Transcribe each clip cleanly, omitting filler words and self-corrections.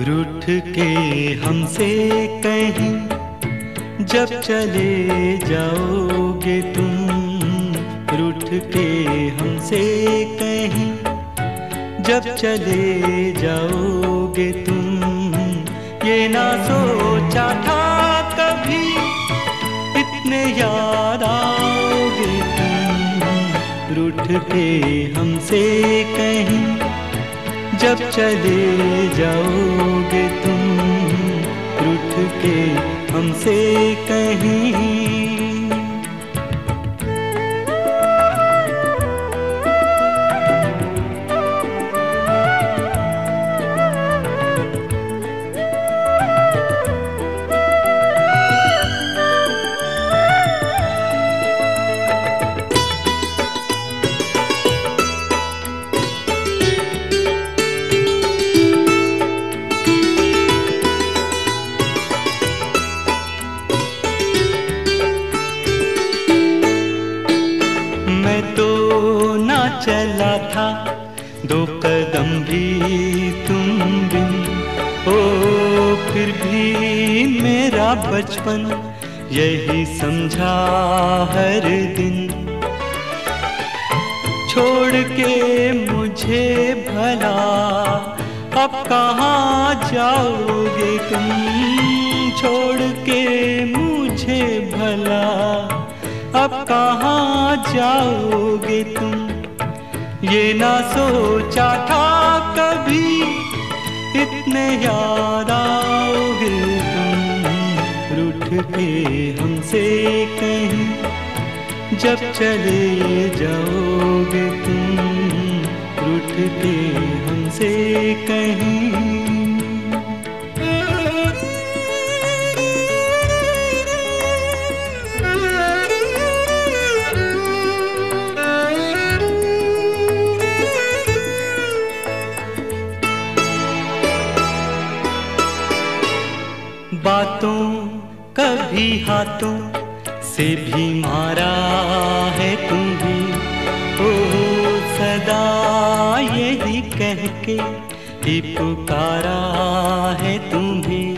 रूठ के हमसे कहीं जब चले जाओगे तुम, रूठ के हमसे कहीं जब चले जाओगे तुम। ये ना सोचा था कभी इतने याद आओगे तुम, रूठ के हमसे कहीं जब चले जाओगे तुम, रूठ के हमसे कहीं। मैं तो ना चला था दो कदम भी तुम बिन, ओ फिर भी मेरा बचपन यही समझा हर दिन। छोड़ के मुझे भला अब कहाँ जाओगे तुम, छोड़ के मुझे भला अब कहाँ जाओगे तुम। ये ना सोचा था कभी इतने याद आओगे तुम, रूठ के हमसे कहीं जब चले जाओगे तुम, रूठ के हमसे कहीं। बातों कभी हाथों से भी मारा है तुम्हें, ओ सदा यही कह के ही पुकारा है तुम्हें।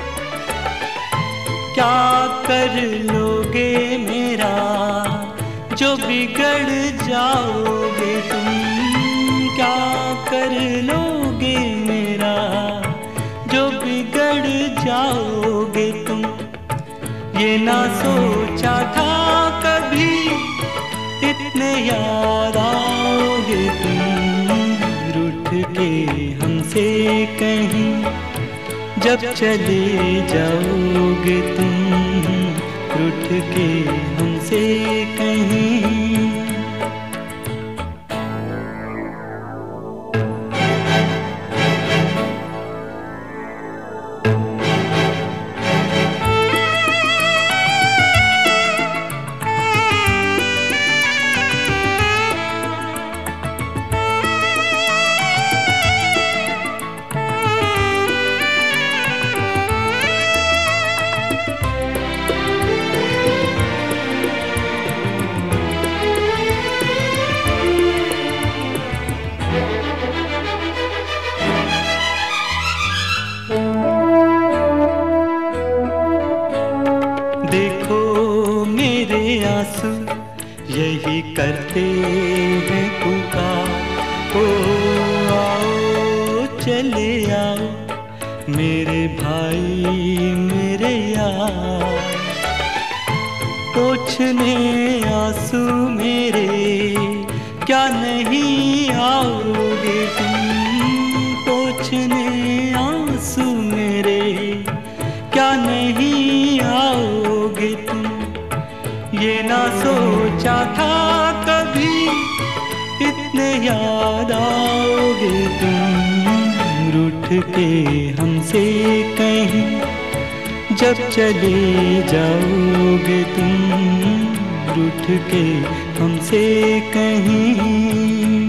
क्या कर लोगे मेरा जो बिगड़ जाओगे तुम, क्या कर लोगे मेरा जो बिगड़ जाओगे तुम। ये ना सोचा था कभी इतने याद आओगे तुम, रूठ के हमसे कहीं जब चले जाओगे तुम, रूठ के हमसे कहीं। देखो मेरे आंसू यही करते हैं पुकार, ओ आओ चले आओ मेरे भाई मेरे यार। पोंछने आंसू मेरे क्या नहीं आओगे तुम, पोंछने आंसू मेरे क्या नहीं आओगे तुम। ये ना सोचा था कभी इतने याद आओगे तुम, रूठ के हमसे कहीं जब चले जाओगे तुम, रूठ के हमसे कहीं।